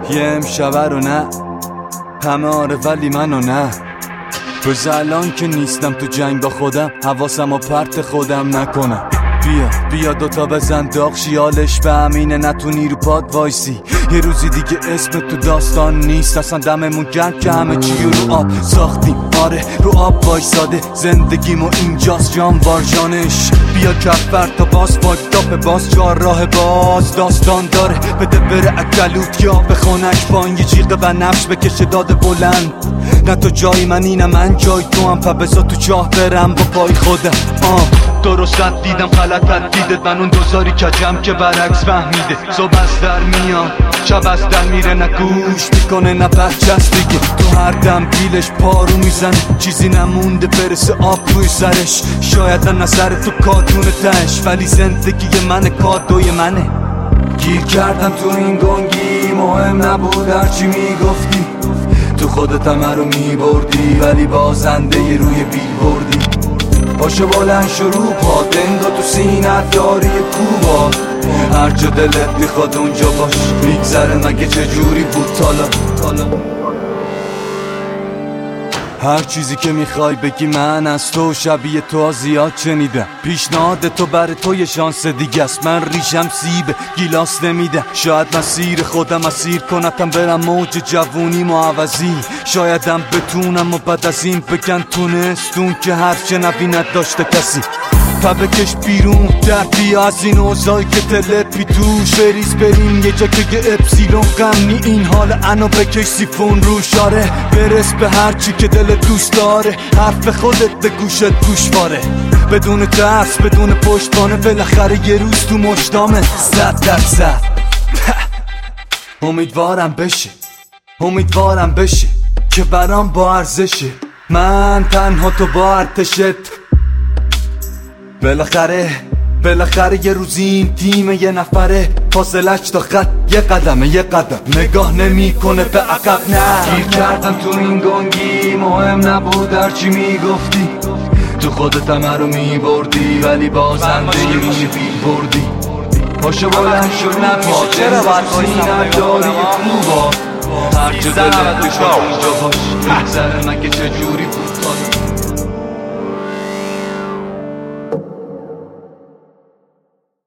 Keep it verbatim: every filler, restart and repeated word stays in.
یه امشب رو نه همه آره ولی منو نه. بز الان که نیستم تو جنگ با خودم، حواسم و پرت خودم نکنم. بیا بیا دوتا بزن داغ شیالش به امینه، نتونی رو پاد وایسی. یه روزی دیگه اسم تو داستان نیست، اصلا دممون گرم که همه چی رو آب ساختیم. آره رو آب وایساده زندگیمو اینجاست جان وارجانش. بیا کفر تا باز فاکتاپ باز چهار راه باز داستان داره. بده بره اکلوت یا بخونک بان یه جیغ و نفش بکشه داد بلند. نه تو جای من اینه من جای تو هم، فبزا تو چاه برم با پای خودم. آه درستت دیدم غلطت دیدت، من اون دوزاری کجم که برعکس فهمیده. صبح از در میاد شب از در میره، نه گوش میکنه نه برچست دیگه. تو هر دم دیلش پارو میزنه، چیزی نمونده برسه آب روی سرش. شاید نه سر تو کاتونه تش، ولی زندگی منه کادوی منه. گیر کردم تو این گنگی، مهم نبود هرچی میگفتی. تو خودت همه رو میبردی ولی بازنده روی بیل بردی. پاشو بلند شروع پا دنگا تو سینت داری کوبا. هر جا دلت میخواد اونجا باش، میگذره مگه چجوری بود تالا. هر چیزی که میخوای بگی من از تو شبیه تو زیاد شنیدم. پیشنهاد تو برای تو یه شانس دیگه است، من ریشم سیبه گیلاس نمیده. شاید مسیر خودم اسیر کنتم برم موج جوونی معوضی. شایدم بتونم و بعد از این بگن تونستون که حرف نبیند داشته کسی. تا بکش بیرون در بیا از این اوضاعی که تلپی توش. بریز بریم یه جا که یه اپسیلون غمنی این حال انو بکش سیفون روش. آره برس به هرچی که دلت دوست داره، حرف خودت به گوشت گوشواره. بدون ترس بدون پشتوانه، بالاخره یه روز تو مجدامه. صد درصد امیدوارم بشه امیدوارم بشه که برام با ارزشه. من تنها تو با ارتشت. بالاخره بالاخره یه روزی این تیم یه نفره، فاصلش تا خط یه قدمه یه قدم نگاه نمی کنه به عقب. نه گیر کردم تو این گنگی، مهم نبود هرچی میگفتی. تو خودت همه رو میبردی ولی بازنده یه روی بیل بردی. پاشو بلند شو نپا چرا باید سینت داری خوبا. هر جا دلت بخواد اونجا باش، میگذره مگه چجوری